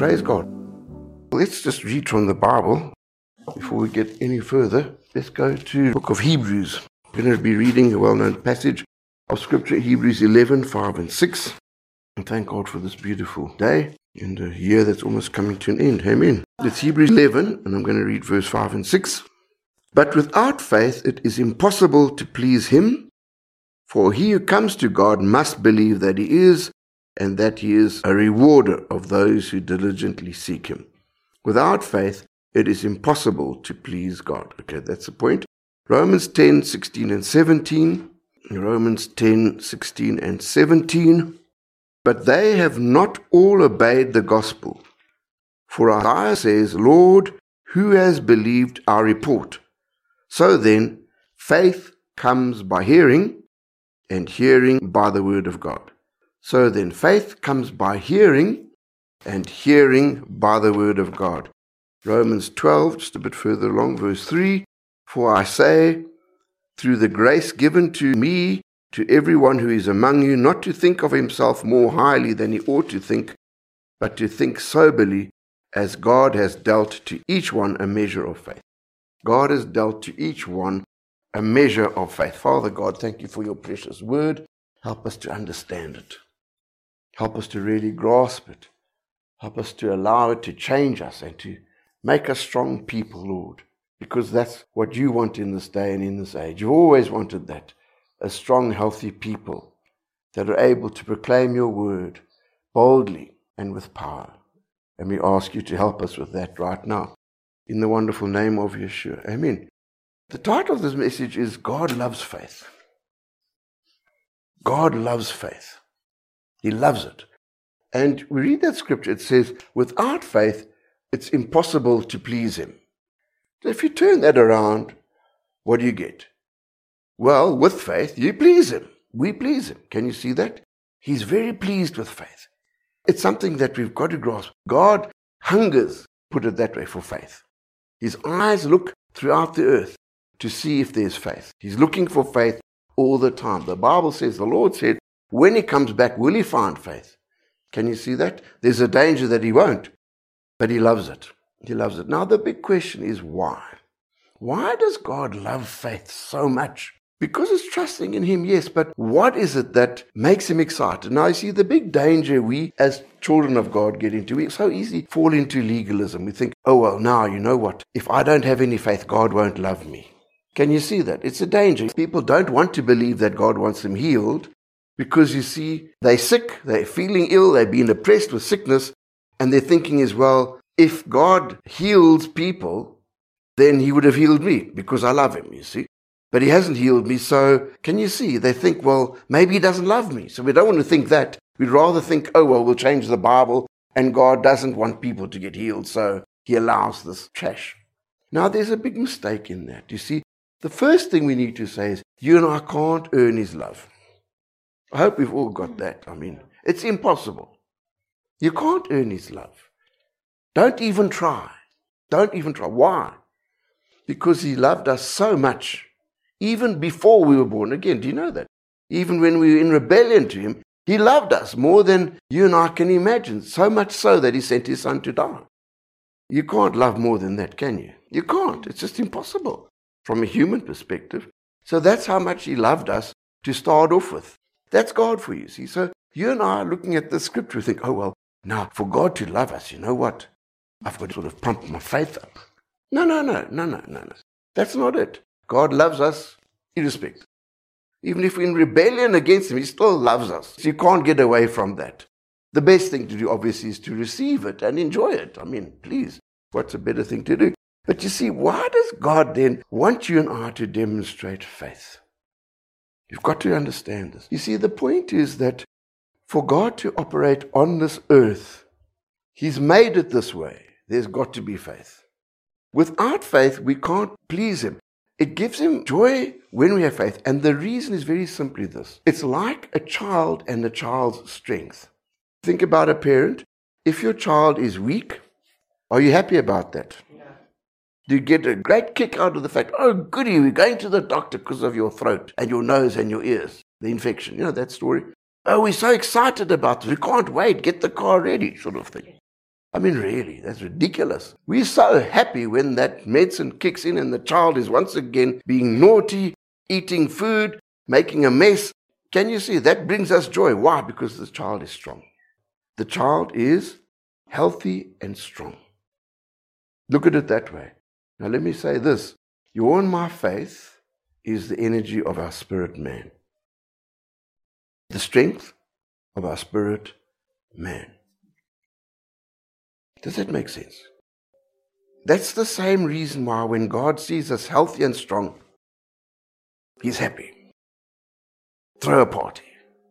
Praise God. Let's just read from the Bible before we get any further. Let's go to the book of Hebrews. We're going to be reading a well-known passage of Scripture, Hebrews 11, 5 and 6. And thank God for this beautiful day and a year that's almost coming to an end. Amen. It's Hebrews 11, and I'm going to read verse 5 and 6. But without faith it is impossible to please him, for he who comes to God must believe that he is, and that he is a rewarder of those who diligently seek him. Without faith it is impossible to please God. Okay, that's the point. Romans 10, 16 and 17. Romans 10, 16 and 17. But they have not all obeyed the gospel. For Isaiah says, Lord, who has believed our report? So then, faith comes by hearing, and hearing by the word of God. So then, faith comes by hearing, and hearing by the word of God. Romans 12, just a bit further along, verse 3. For I say, through the grace given to me, to everyone who is among you, not to think of himself more highly than he ought to think, but to think soberly, as God has dealt to each one a measure of faith. God has dealt to each one a measure of faith. Father God, thank you for your precious word. Help us to understand it. Help us to really grasp it. Help us to allow it to change us and to make us strong people, Lord, because that's what you want in this day and in this age. You've always wanted that, a strong, healthy people that are able to proclaim your word boldly and with power. And we ask you to help us with that right now. In the wonderful name of Yeshua. Amen. The title of this message is God Loves Faith. God loves faith. He loves it. And we read that scripture. It says, without faith, it's impossible to please him. So if you turn that around, what do you get? Well, with faith, you please him. We please him. Can you see that? He's very pleased with faith. It's something that we've got to grasp. God hungers, put it that way, for faith. His eyes look throughout the earth to see if there's faith. He's looking for faith all the time. The Bible says, the Lord said, when he comes back, will he find faith? Can you see that? There's a danger that he won't, but he loves it. He loves it. Now the big question is why? Why does God love faith so much? Because it's trusting in him, yes, but what is it that makes him excited? Now, you see, the big danger we as children of God get into, we so easily fall into legalism. We think, oh, well, now, you know what? If I don't have any faith, God won't love me. Can you see that? It's a danger. People don't want to believe that God wants them healed because, you see, they're sick, they're feeling ill, they've been oppressed with sickness, and their thinking is, well, if God heals people, then he would have healed me because I love him, you see. But he hasn't healed me, so can you see? They think, well, maybe he doesn't love me. So we don't want to think that. We'd rather think, oh, well, we'll change the Bible, and God doesn't want people to get healed, so he allows this trash. Now, there's a big mistake in that. You see, the first thing we need to say is, you and I can't earn his love. I hope we've all got that. I mean, it's impossible. You can't earn his love. Don't even try. Don't even try. Why? Because he loved us so much. Even before we were born again. Do you know that? Even when we were in rebellion to him, he loved us more than you and I can imagine. So much so that he sent his son to die. You can't love more than that, can you? You can't. It's just impossible from a human perspective. So that's how much he loved us to start off with. That's God for you, see. So you and I are looking at the scripture, think, oh, well, now for God to love us, you know what? I've got to sort of pump my faith up. No. That's not it. God loves us irrespective. Even if we're in rebellion against him, he still loves us. So you can't get away from that. The best thing to do, obviously, is to receive it and enjoy it. I mean, please, what's a better thing to do? But you see, why does God then want you and I to demonstrate faith? You've got to understand this. You see, the point is that for God to operate on this earth, he's made it this way. There's got to be faith. Without faith, we can't please him. It gives him joy when we have faith. And the reason is very simply this. It's like a child and a child's strength. Think about a parent. If your child is weak, are you happy about that? Yeah. Do you get a great kick out of the fact, oh, goody, we're going to the doctor because of your throat and your nose and your ears, the infection. You know that story? Oh, we're so excited about it. We can't wait. Get the car ready, sort of thing. I mean, really, that's ridiculous. We're so happy when that medicine kicks in and the child is once again being naughty, eating food, making a mess. Can you see? That brings us joy. Why? Because the child is strong. The child is healthy and strong. Look at it that way. Now let me say this. Your and my faith is the energy of our spirit man. The strength of our spirit man. Does that make sense? That's the same reason why when God sees us healthy and strong, He's happy. Throw a party.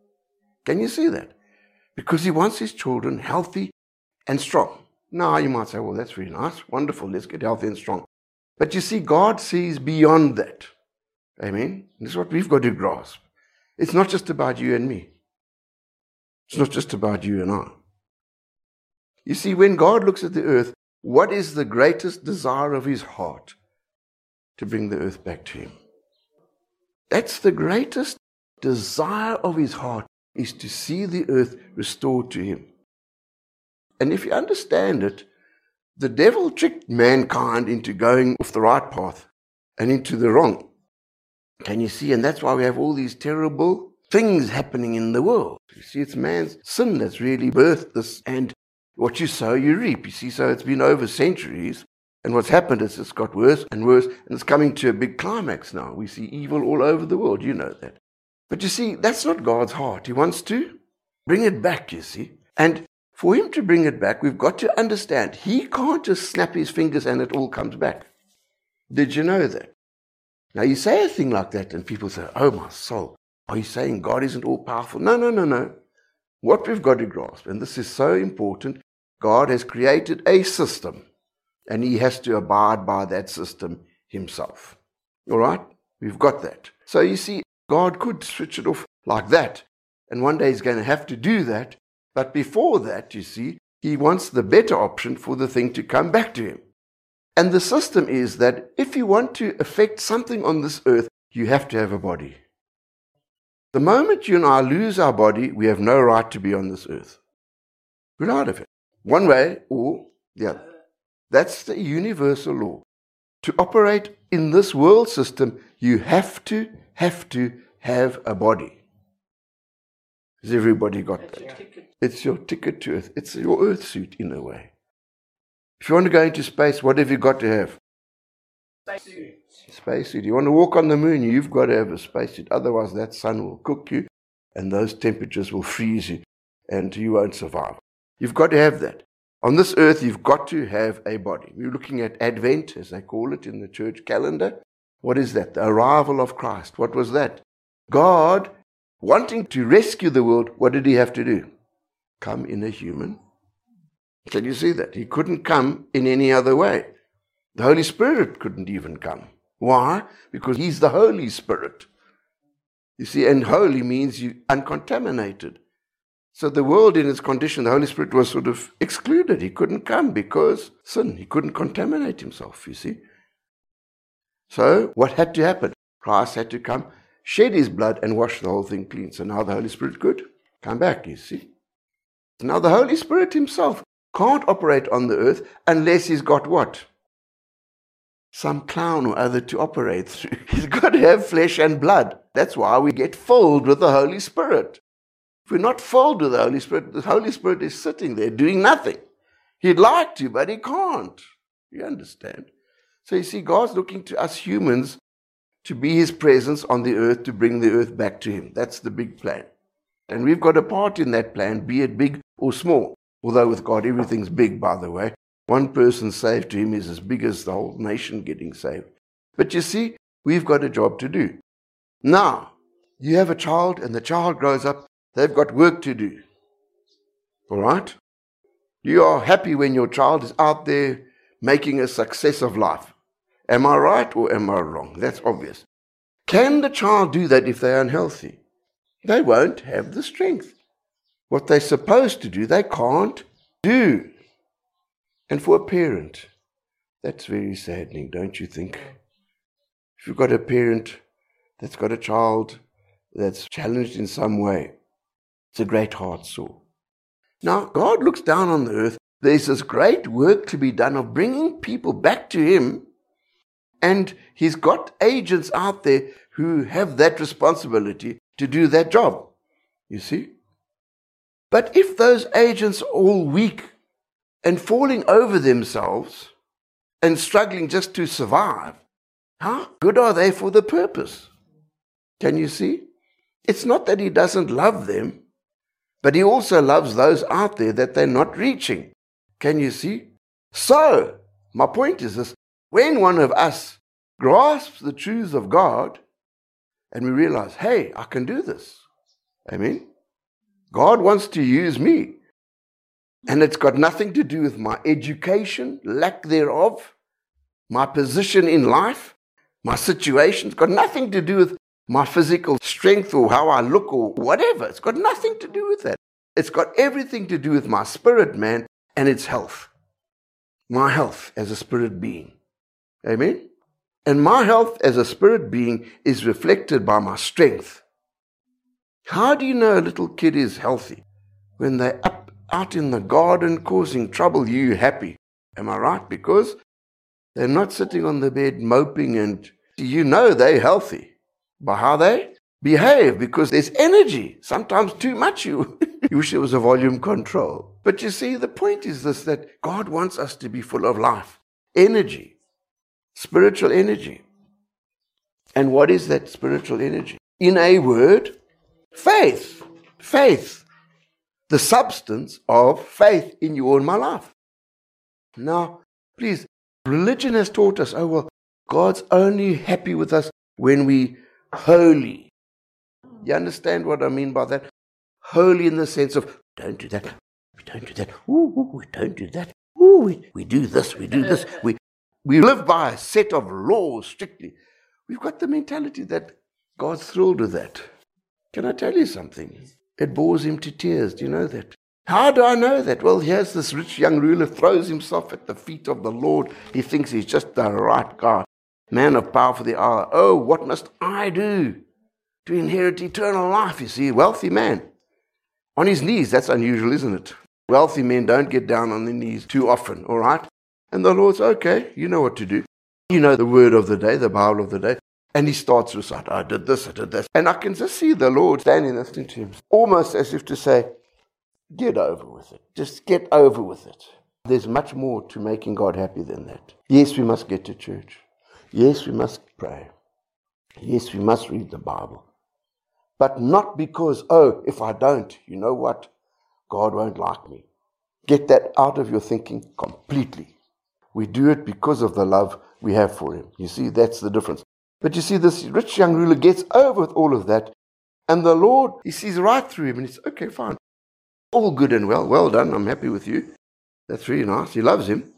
Can you see that? Because He wants His children healthy and strong. Now you might say, well, that's really nice, wonderful, let's get healthy and strong. But you see, God sees beyond that. Amen? This is what we've got to grasp. It's not just about you and me. It's not just about you and I. You see, when God looks at the earth, what is the greatest desire of His heart? To bring the earth back to Him. That's the greatest desire of His heart, is to see the earth restored to Him. And if you understand it, the devil tricked mankind into going off the right path and into the wrong. Can you see? And that's why we have all these terrible things happening in the world. You see, it's man's sin that's really birthed this, and what you sow, you reap. You see, so it's been over centuries, and what's happened is it's got worse and worse, and it's coming to a big climax now. We see evil all over the world, you know that. But you see, that's not God's heart. He wants to bring it back, you see. And for Him to bring it back, we've got to understand, He can't just snap His fingers and it all comes back. Did you know that? Now you say a thing like that and people say, oh my soul, are you saying God isn't all powerful? No. What we've got to grasp, and this is so important, God has created a system and He has to abide by that system Himself. All right? We've got that. So you see, God could switch it off like that, and one day He's going to have to do that. But before that, you see, He wants the better option for the thing to come back to Him. And the system is that if you want to affect something on this earth, you have to have a body. The moment you and I lose our body, we have no right to be on this earth. We're out of it. One way or the other. That's the universal law. To operate in this world system, you have to have a body. Has everybody got that? It's your ticket to earth. It's your earth suit in a way. If you want to go into space, what have you got to have? Spacesuit. Spacesuit. You want to walk on the moon, you've got to have a spacesuit. Otherwise, that sun will cook you and those temperatures will freeze you and you won't survive. You've got to have that. On this earth, you've got to have a body. We're looking at Advent, as they call it in the church calendar. What is that? The arrival of Christ. What was that? God, wanting to rescue the world, what did He have to do? Come in a human. Can you see that? He couldn't come in any other way. The Holy Spirit couldn't even come. Why? Because He's the Holy Spirit. You see, and holy means you uncontaminated. So the world in its condition, the Holy Spirit was sort of excluded. He couldn't come because sin. He couldn't contaminate Himself, you see. So what had to happen? Christ had to come, shed His blood and wash the whole thing clean. So now the Holy Spirit could come back, you see. Now the Holy Spirit Himself can't operate on the earth unless He's got what? Some clown or other to operate through. He's got to have flesh and blood. That's why we get filled with the Holy Spirit. If we're not filled with the Holy Spirit is sitting there doing nothing. He'd like to, but He can't. You understand? So you see, God's looking to us humans to be His presence on the earth, to bring the earth back to Him. That's the big plan. And we've got a part in that plan, be it big or small. Although with God, everything's big, by the way. One person saved to Him is as big as the whole nation getting saved. But you see, we've got a job to do. Now, you have a child and the child grows up. They've got work to do. All right? You are happy when your child is out there making a success of life. Am I right or am I wrong? That's obvious. Can the child do that if they're unhealthy? They won't have the strength. What they're supposed to do, they can't do. And for a parent, that's very saddening, don't you think? If you've got a parent that's got a child that's challenged in some way, it's a great heart sore. Now, God looks down on the earth there's this great work to be done of bringing people back to him, and he's got agents out there who have that responsibility to do that job, you see. But if those agents are all weak and falling over themselves and struggling just to survive, how good are they for the purpose? Can you see? It's not that he doesn't love them, but he also loves those out there that they're not reaching. Can you see? So, my point is this: when one of us grasps the truths of God and we realize, hey, I can do this. Amen? God wants to use me. And it's got nothing to do with my education, lack thereof, my position in life, my situation. It's got nothing to do with my physical strength or how I look or whatever. It's got nothing to do with that. It's got everything to do with my spirit, man, and its health. My health as a spirit being. Amen? And my health as a spirit being is reflected by my strength. How do you know a little kid is healthy? When they're up out in the garden causing trouble, you happy. Am I right? Because they're not sitting on the bed moping, and you know they're healthy by how they behave, because there's energy, sometimes too much. You wish there was a volume control. But you see, the point is this, that God wants us to be full of life, energy, spiritual energy. And what is that spiritual energy? In a word, faith. Faith. The substance of faith in you or in my life. Now, please, religion has taught us, oh well, God's only happy with us when we holy. You understand what I mean by that? Holy in the sense of, don't do that, we don't do that, we don't do that, we do this, we do this. We live by a set of laws strictly. We've got the mentality that God's thrilled with that. Can I tell you something? It bores him to tears. Do you know that? How do I know that? Well, here's this rich young ruler, throws himself at the feet of the Lord. He thinks he's just the right guy. Man of power for the hour. Oh, what must I do to inherit eternal life? You see, wealthy man. On his knees, that's unusual, isn't it? Wealthy men don't get down on their knees too often, all right? And the Lord's, okay, you know what to do. You know the word of the day, the Bible of the day. And he starts to recite, I did this, I did that. And I can just see the Lord standing listening to him, almost as if to say, get over with it. Just get over with it. There's much more to making God happy than that. Yes, we must get to church. Yes, we must pray. Yes, we must read the Bible. But not because, oh, if I don't, you know what? God won't like me. Get that out of your thinking completely. We do it because of the love we have for him. You see, that's the difference. But you see, this rich young ruler gets over with all of that, and the Lord, he sees right through him, and he's, okay, fine. All good and well. Well done. I'm happy with you. That's really nice. He loves him.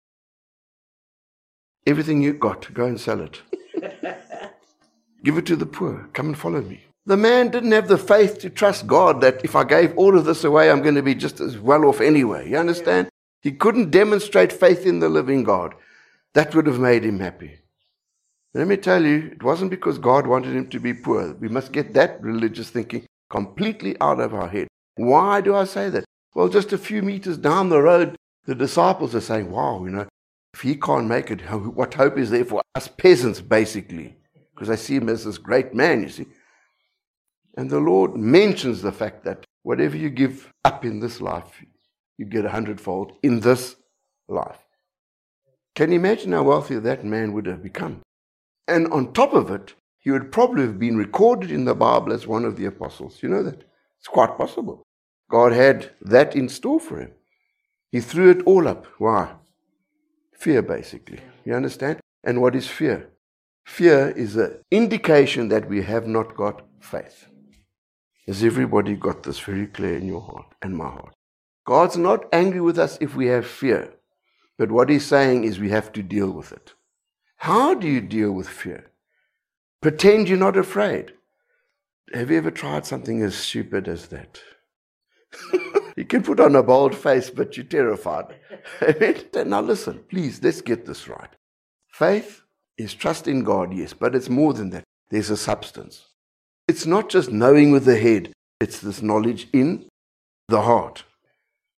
Everything you got, go and sell it. Give it to the poor. Come and follow me. The man didn't have the faith to trust God that if I gave all of this away, I'm going to be just as well off anyway. You understand? He couldn't demonstrate faith in the living God. That would have made him happy. Let me tell you, it wasn't because God wanted him to be poor. We must get that religious thinking completely out of our head. Why do I say that? Well, just a few meters down the road, the disciples are saying, wow, if he can't make it, what hope is there for us peasants, basically? Because I see him as this great man, you see. And the Lord mentions the fact that whatever you give up in this life, you get 100-fold in this life. Can you imagine how wealthy that man would have become? And on top of it, he would probably have been recorded in the Bible as one of the apostles. You know that? It's quite possible. God had that in store for him. He threw it all up. Why? Fear, basically. You understand? And what is fear? Fear is an indication that we have not got faith. Has everybody got this very clear in your heart and my heart? God's not angry with us if we have fear. But what he's saying is we have to deal with it. How do you deal with fear? Pretend you're not afraid. Have you ever tried something as stupid as that? You can put on a bold face, but you're terrified. Now listen, please, let's get this right. Faith is trust in God, yes, but it's more than that. There's a substance. It's not just knowing with the head. It's this knowledge in the heart.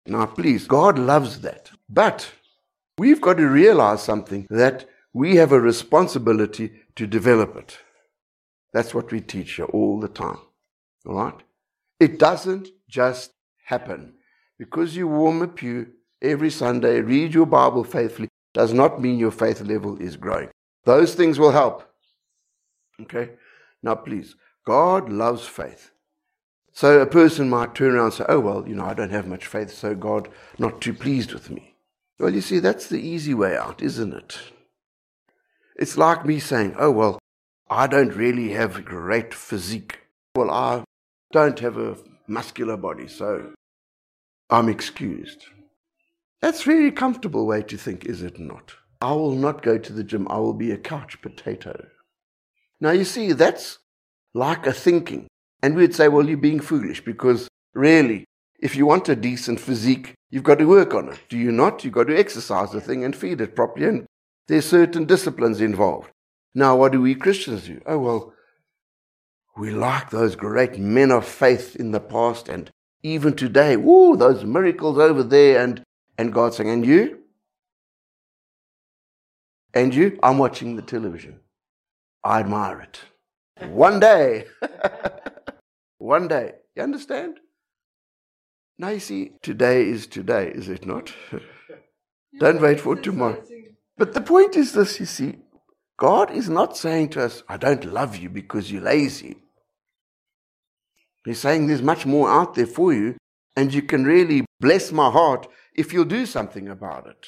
Now, please, God loves that. But we've got to realize something, that we have a responsibility to develop it. That's what we teach you all the time. All right? It doesn't just happen. Because you warm a pew every Sunday, read your Bible faithfully, does not mean your faith level is growing. Those things will help. Okay? Now, please, God loves faith. So a person might turn around and say, oh, well, I don't have much faith, so God not too pleased with me. Well, you see, that's the easy way out, isn't it? It's like me saying, oh, well, I don't really have a great physique. Well, I don't have a muscular body, so I'm excused. That's a very comfortable way to think, is it not? I will not go to the gym. I will be a couch potato. Now, you see, that's like a thinking. And we'd say, well, you're being foolish, because really, if you want a decent physique, you've got to work on it. Do you not? You've got to exercise the thing and feed it properly. And there's certain disciplines involved. Now, what do we Christians do? Oh, well, we like those great men of faith in the past, and even today, woo, those miracles over there, and God saying, and you? And you? I'm watching the television. I admire it. One day. One day. You understand? Now you see, today is today, is it not? Don't wait for tomorrow. But the point is this, you see. God is not saying to us, I don't love you because you're lazy. He's saying there's much more out there for you, and you can really bless my heart if you'll do something about it.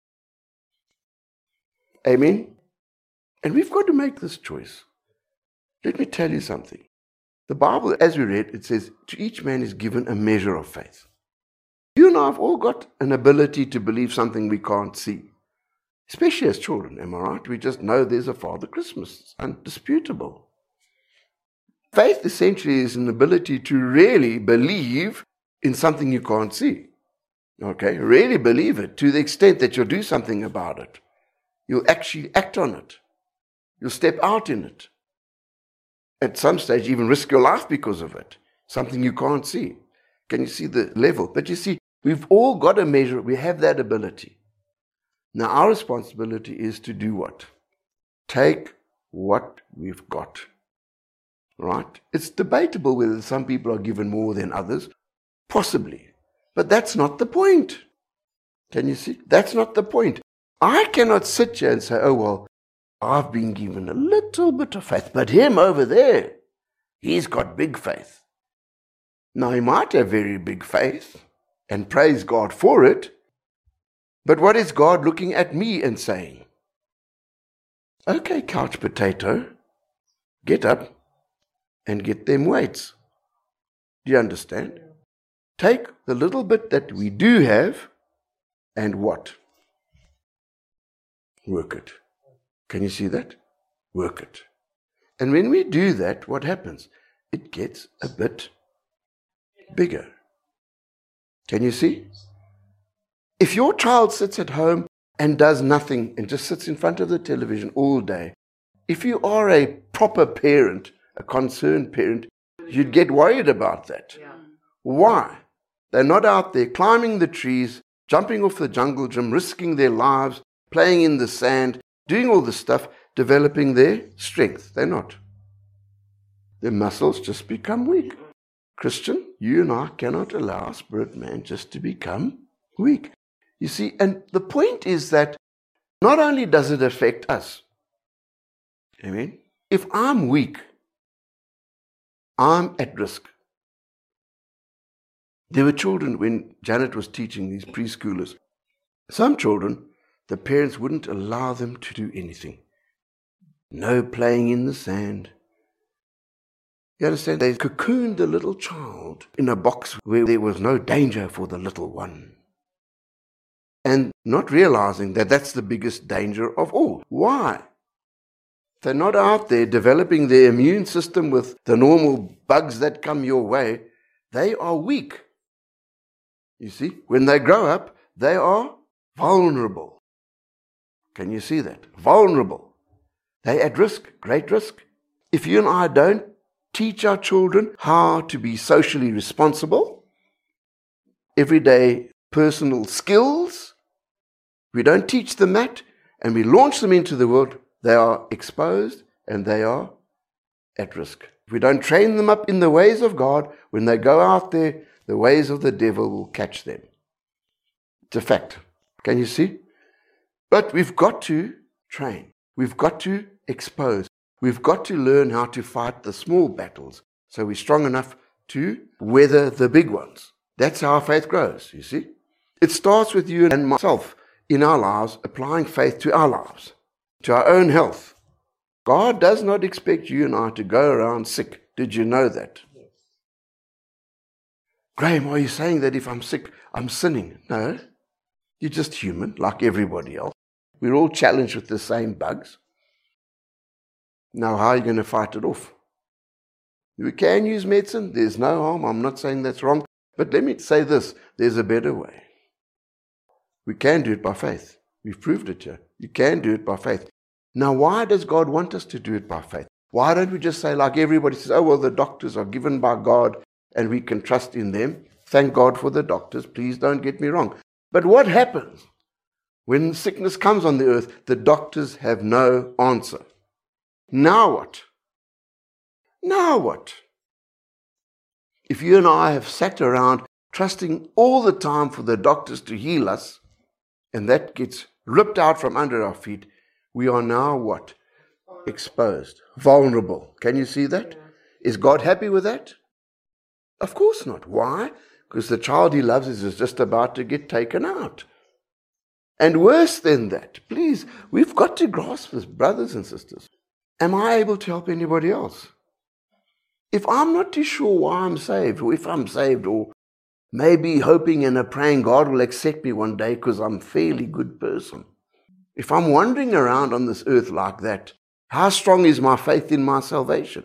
Amen? And we've got to make this choice. Let me tell you something. The Bible, as we read, it says, to each man is given a measure of faith. You and I have all got an ability to believe something we can't see. Especially as children, am I right? We just know there's a Father Christmas. It's undisputable. Faith essentially is an ability to really believe in something you can't see. Okay? Really believe it to the extent that you'll do something about it. You'll actually act on it. You'll step out in it. At some stage, even risk your life because of it. Something you can't see. Can you see the level? But you see, we've all got a measure. We have that ability. Now, our responsibility is to do what? Take what we've got. Right? It's debatable whether some people are given more than others. Possibly. But that's not the point. Can you see? That's not the point. I cannot sit here and say, oh, well, I've been given a little bit of faith, but him over there, he's got big faith. Now, he might have very big faith, and praise God for it, but what is God looking at me and saying? Okay, couch potato, get up and get them weights. Do you understand? Take the little bit that we do have and what? Work it. Can you see that? Work it. And when we do that, what happens? It gets a bit bigger. Can you see? If your child sits at home and does nothing and just sits in front of the television all day, if you are a proper parent, a concerned parent, you'd get worried about that. Yeah. Why? They're not out there climbing the trees, jumping off the jungle gym, risking their lives, playing in the sand, doing all this stuff, developing their strength. They're not. Their muscles just become weak. Christian, you and I cannot allow our spirit man just to become weak. You see, and the point is that not only does it affect us, amen, if I'm weak, I'm at risk. There were children when Janet was teaching these preschoolers. Some children, the parents wouldn't allow them to do anything. No playing in the sand. You understand? They cocooned the little child in a box where there was no danger for the little one. And not realizing that that's the biggest danger of all. Why? They're not out there developing their immune system with the normal bugs that come your way. They are weak. You see, when they grow up, they are vulnerable. Can you see that? Vulnerable. They're at risk, great risk. If you and I don't teach our children how to be socially responsible, every day personal skills, we don't teach them that, and we launch them into the world, they are exposed and they are at risk. If we don't train them up in the ways of God, when they go out there, the ways of the devil will catch them. It's a fact. Can you see? But we've got to train. We've got to expose. We've got to learn how to fight the small battles so we're strong enough to weather the big ones. That's how faith grows, you see. It starts with you and myself in our lives, applying faith to our lives, to our own health. God does not expect you and I to go around sick. Did you know that? Yes. Graham, are you saying that if I'm sick, I'm sinning? No. You're just human, like everybody else. We're all challenged with the same bugs. Now, how are you going to fight it off? We can use medicine. There's no harm. I'm not saying that's wrong. But let me say this. There's a better way. We can do it by faith. We've proved it here. You can do it by faith. Now, why does God want us to do it by faith? Why don't we just say, like everybody says, oh, well, the doctors are given by God and we can trust in them. Thank God for the doctors. Please don't get me wrong. But what happens when sickness comes on the earth? The doctors have no answer. Now what? Now what? If you and I have sat around trusting all the time for the doctors to heal us, and that gets ripped out from under our feet, we are now what? Exposed, vulnerable. Can you see that? Is God happy with that? Of course not. Why? Because the child he loves is just about to get taken out. And worse than that, please, we've got to grasp this, brothers and sisters. Am I able to help anybody else? If I'm not too sure why I'm saved, or if I'm saved, or maybe hoping and praying God will accept me one day because I'm a fairly good person. If I'm wandering around on this earth like that, how strong is my faith in my salvation?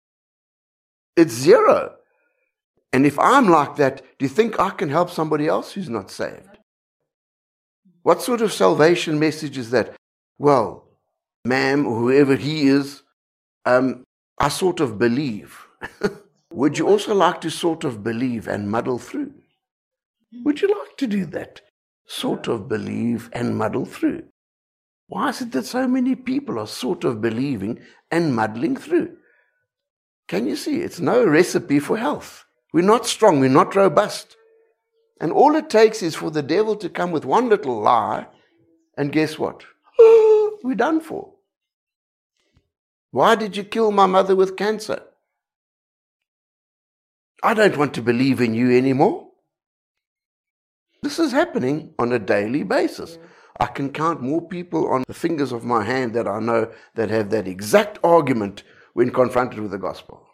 It's zero. And if I'm like that, do you think I can help somebody else who's not saved? What sort of salvation message is that? Well, ma'am, or whoever he is, I sort of believe. Would you also like to sort of believe and muddle through? Would you like to do that? Sort of believe and muddle through. Why is it that so many people are sort of believing and muddling through? Can you see? It's no recipe for health. We're not strong. We're not robust. And all it takes is for the devil to come with one little lie, and guess what? We're done for. Why did you kill my mother with cancer? I don't want to believe in you anymore. This is happening on a daily basis. I can count more people on the fingers of my hand that I know that have that exact argument when confronted with the gospel.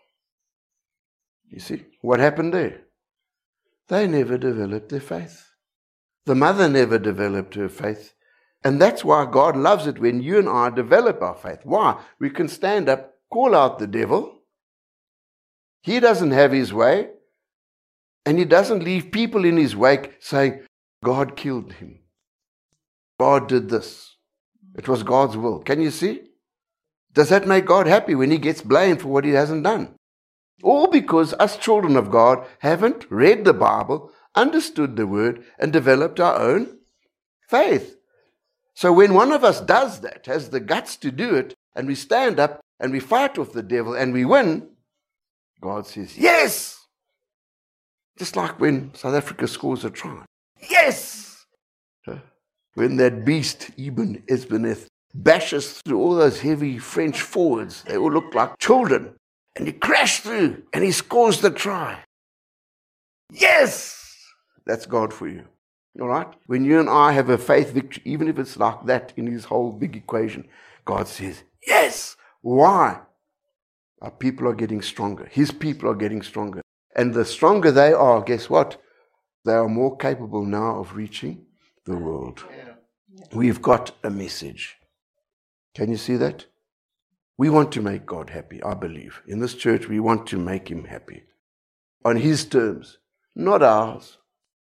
You see, what happened there? They never developed their faith. The mother never developed her faith. And that's why God loves it when you and I develop our faith. Why? We can stand up, call out the devil. He doesn't have his way. And he doesn't leave people in his wake saying, God killed him. God did this. It was God's will. Can you see? Does that make God happy when he gets blamed for what he hasn't done? All because us children of God haven't read the Bible, understood the word, and developed our own faith. So when one of us does that, has the guts to do it, and we stand up and we fight off the devil and we win, God says, yes! Just like when South Africa scores a try. Yes! When that beast, Ibn Esbeneth, bashes through all those heavy French forwards, they all look like children. And he crashed through and he scores the try. Yes! That's God for you. All right? When you and I have a faith victory, even if it's like that in his whole big equation, God says, yes! Why? Our people are getting stronger. His people are getting stronger. And the stronger they are, guess what? They are more capable now of reaching the world. We've got a message. Can you see that? We want to make God happy, I believe. In this church, we want to make him happy. On his terms, not ours.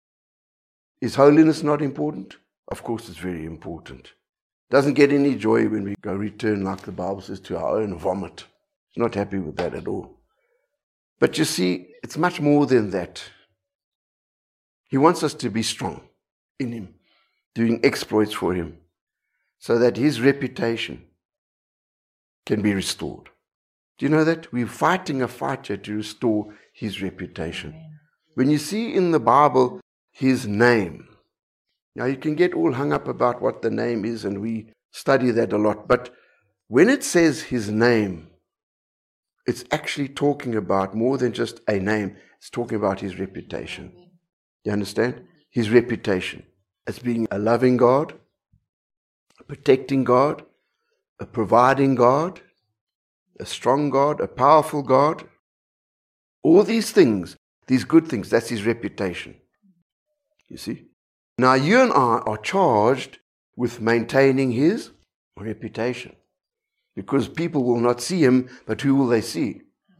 Is holiness not important? Of course it's very important. Doesn't get any joy when we go return, like the Bible says, to our own vomit. He's not happy with that at all. But you see, it's much more than that. He wants us to be strong. in him, doing exploits for him, so that his reputation can be restored. Do you know that? We're fighting a fight here to restore his reputation. Amen. When you see in the Bible his name, now you can get all hung up about what the name is, and we study that a lot, but when it says his name, it's actually talking about more than just a name. It's talking about his reputation. You understand? His reputation as being a loving God, a protecting God, a providing God, a strong God, a powerful God. All these things, these good things, that's his reputation. You see? Now you and I are charged with maintaining his reputation. Because people will not see him, but who will they see?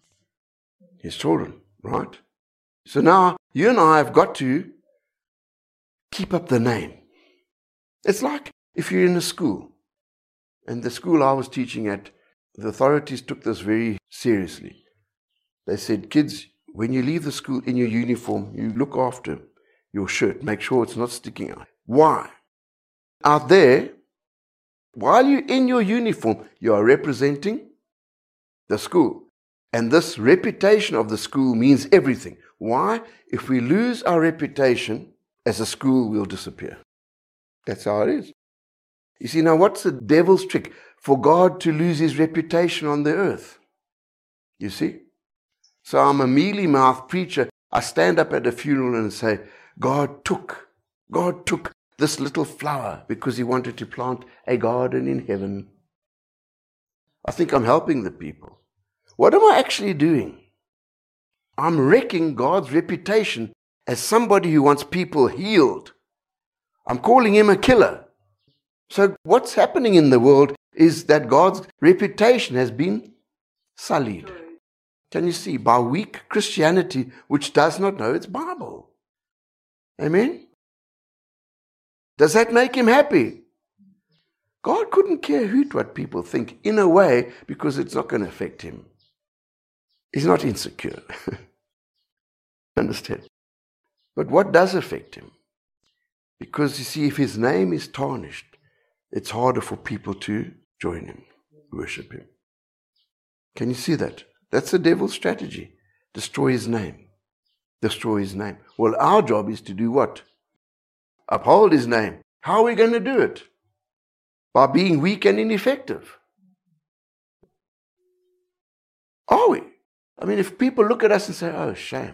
His children, right? So now you and I have got to keep up the name. It's like if you're in a school, and the school I was teaching at, the authorities took this very seriously. They said, kids, when you leave the school in your uniform, you look after your shirt, make sure it's not sticking out. Why? Out there, while you're in your uniform, you are representing the school. And this reputation of the school means everything. Why? If we lose our reputation as a school, we'll disappear. That's how it is. You see, now what's the devil's trick? For God to lose his reputation on the earth. You see? So I'm a mealy-mouthed preacher. I stand up at a funeral and say, God took this little flower because he wanted to plant a garden in heaven. I think I'm helping the people. What am I actually doing? I'm wrecking God's reputation as somebody who wants people healed. I'm calling him a killer. So what's happening in the world is that God's reputation has been sullied. Can you see? By weak Christianity, which does not know its Bible. Amen? Does that make him happy? God couldn't care a hoot what people think, in a way, because it's not going to affect him. He's not insecure. Understand? But what does affect him? Because you see, if his name is tarnished, it's harder for people to join him, worship him. Can you see that? That's the devil's strategy. Destroy his name. Destroy his name. Well, our job is to do what? Uphold his name. How are we going to do it? By being weak and ineffective. Are we? I mean, if people look at us and say, oh, shame.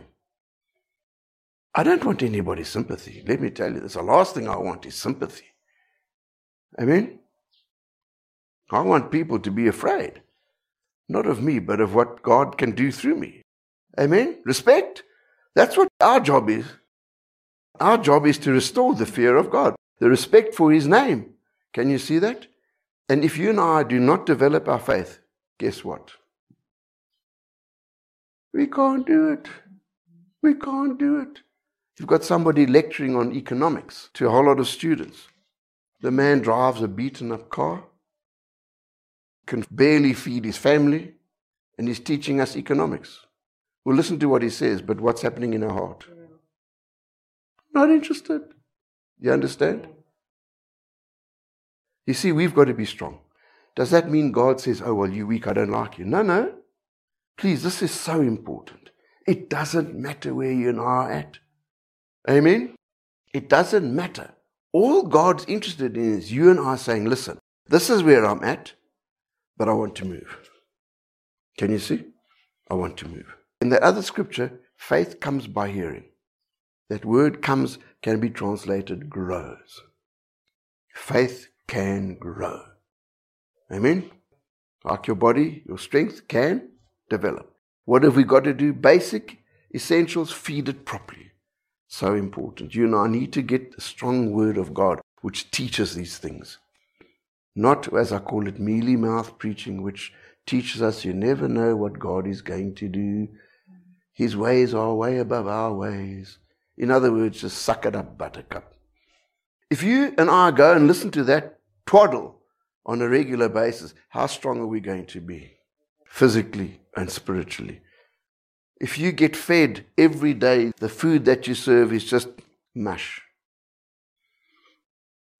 I don't want anybody's sympathy. Let me tell you this. The last thing I want is sympathy. Amen? I want people to be afraid. Not of me, but of what God can do through me. Amen? Respect. That's what our job is. Our job is to restore the fear of God, the respect for his name. Can you see that? And if you and I do not develop our faith, guess what? We can't do it. We can't do it. You've got somebody lecturing on economics to a whole lot of students. The man drives a beaten up car, can barely feed his family, and he's teaching us economics. We'll listen to what he says, but what's happening in our heart? Not interested. You understand? You see, we've got to be strong. Does that mean God says, oh, well, you're weak, I don't like you? No, no. Please, this is so important. It doesn't matter where you and I are at. Amen? It doesn't matter. All God's interested in is you and I saying, listen, this is where I'm at, but I want to move. Can you see? I want to move. In the other scripture, faith comes by hearing. That word comes, can be translated grows. Faith can grow. Amen? Like your body, your strength can develop. What have we got to do? Basic essentials, feed it properly. So important. You and I need to get the strong word of God, which teaches these things. Not, as I call it, mealy-mouthed preaching, which teaches us you never know what God is going to do. His ways are way above our ways. In other words, just suck it up, buttercup. If you and I go and listen to that twaddle on a regular basis, how strong are we going to be? Physically and spiritually. If you get fed every day, the food that you serve is just mush.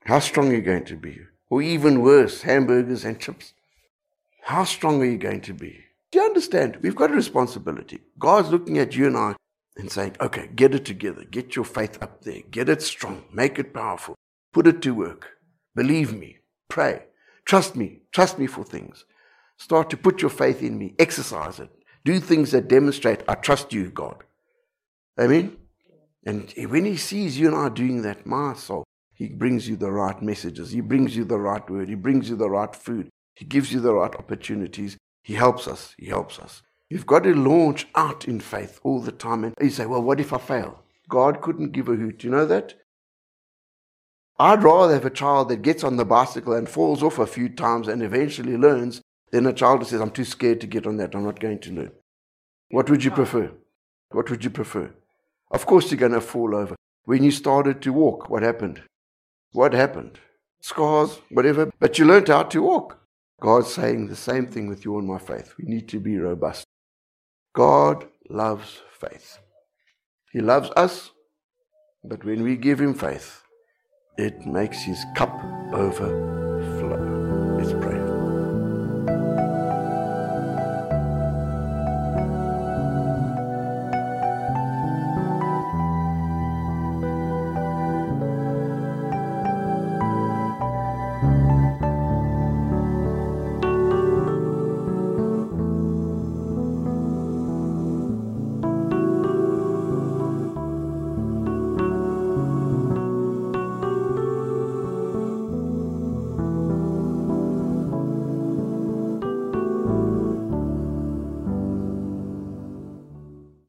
How strong are you going to be? Or even worse, hamburgers and chips. How strong are you going to be? Do you understand? We've got a responsibility. God's looking at you and I and saying, okay, get it together. Get your faith up there. Get it strong. Make it powerful. Put it to work. Believe me. Pray. Trust me. Trust me for things. Start to put your faith in me. Exercise it. Do things that demonstrate, I trust you, God. Amen? And when he sees you and I doing that, my soul, he brings you the right messages. He brings you the right word. He brings you the right food. He gives you the right opportunities. He helps us. He helps us. You've got to launch out in faith all the time. And you say, well, what if I fail? God couldn't give a hoot. Do you know that? I'd rather have a child that gets on the bicycle and falls off a few times and eventually learns than a child that says, I'm too scared to get on that. I'm not going to learn. What would you prefer? What would you prefer? Of course you're going to fall over. When you started to walk, what happened? What happened? Scars, whatever. But you learned how to walk. God's saying the same thing with you and my faith. We need to be robust. God loves faith. He loves us, but when we give him faith, it makes his cup over.